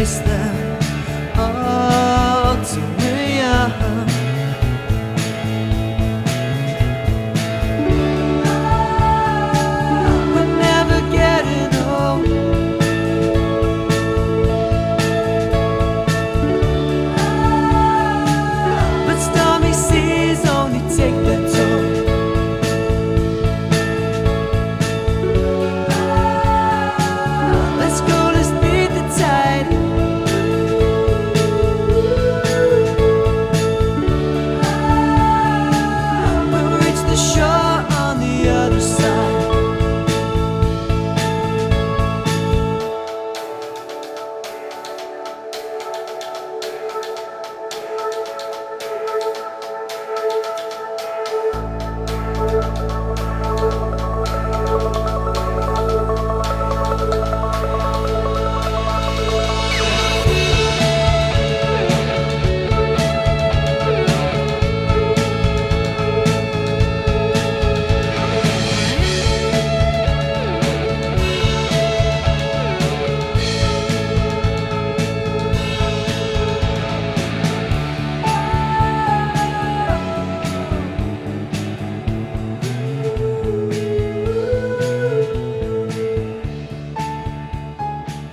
face them all till we're young. We're never getting old. But stormy seas only take their toll. Let's go, let's beat the tide. We'll reach the shore on the other side.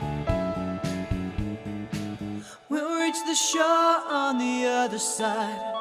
We'll reach the shore on the other side.